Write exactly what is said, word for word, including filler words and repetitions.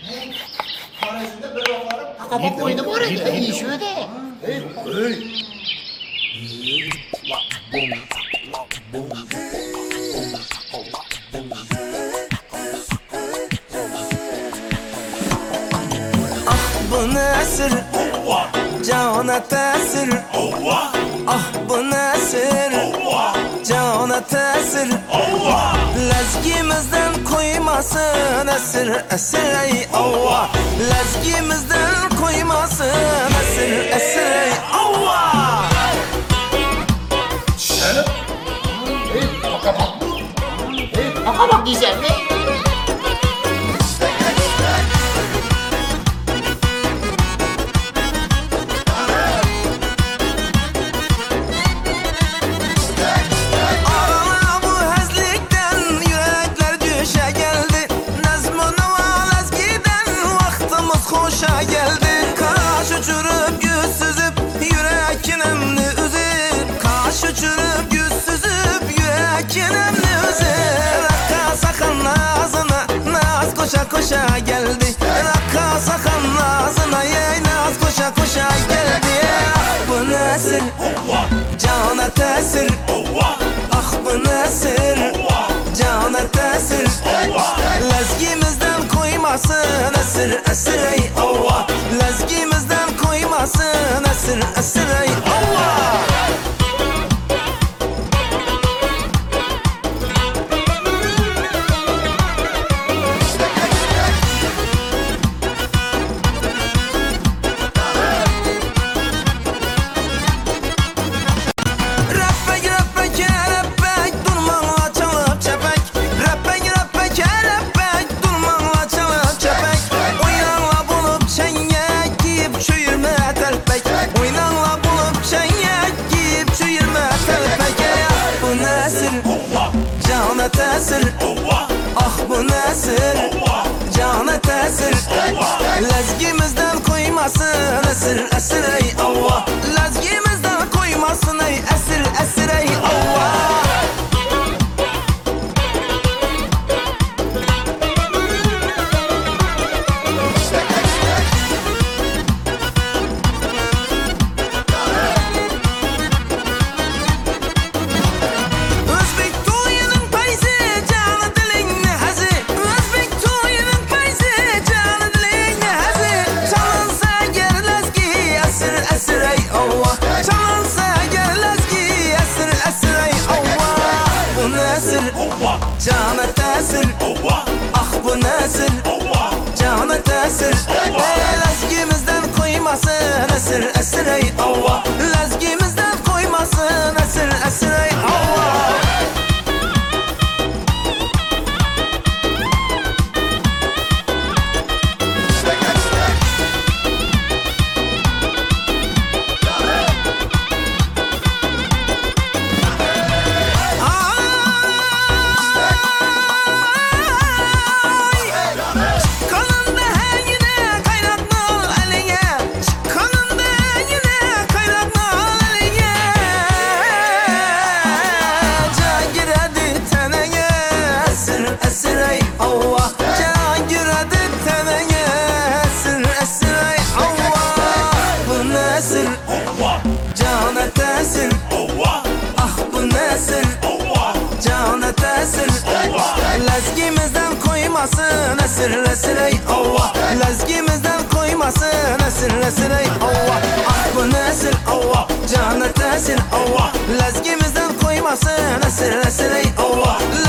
Tanesinde bir bakarım. Ama boynu var ya, iyi şöyle. Hey, hey. Bu nesir cana tesir. Ah bu nesir cana tesir. Lezgimizden koymasın esir esir ey Allah. Lezgimizden koymasın esir esir ey Allah. Hey, baka bak. Hey, Baka bak diyeceğim ne? Arana bu hezlikten yürekler düşe geldi. Nezmunu alaz giden vaktimiz hoşa geldi. Kaş uçurup güz süzüp yürekin emni üzüp. Kaş uçurup güz süzüp yürekin emni üzüp. Rakka sakan nazına naz koşa koşa geldi. Rakka sakan nazına yey naz koşa koşa geldi. Bu nesil cana tesir. Ah bu nesir cana tesir. Lezgimizden koymasın esir esir ey Allah. Lezgimizden koymasın esir esir ey Allah. Rappek rappek rappek durmanla çalıp çepek. Rappek rappek rappek durmanla çalıp çepek. Oynanla bulup çenyek giyip çüyürme telpek. Oynanla bulup çenyek giyip çüyürme telpek. Bu nesir cana tesir. Ah bu nesir cana tesir. Lezgimizden koymasın esir esir ey Allah. Lezgimizden koymasın ey esir esir ey Allah. Özbek toyunun payzi canı dilin hezi. Özbek toyunun payzi canı dilin hezi. Çalınsa gel lezgi esir esir ey Allah. Çalınsa gel lezgi esir esir ey Allah. Bu nesir cana tesir. Ah bu nesir cana tesir. Ey lezgimizden koymasın esir esir ey Allah. Lezgimizden koymasın esir esir ey Allah. Kanında yine kaynatma eline. Kanında yine kaynatma eline. Can giredi teneye esir esir ey Allah. Can giredi teneye esir esir ey Allah. Bu nesil cana tesir. Ah bu nesil cana tesir. Lezgimizden koymasın esir esir ey Allah. Lezgimizden koymasın esir esir ey Allah. Ah bu nesil Allah cana tesir Allah. Lezgimizden koymasın esir esir ey Allah.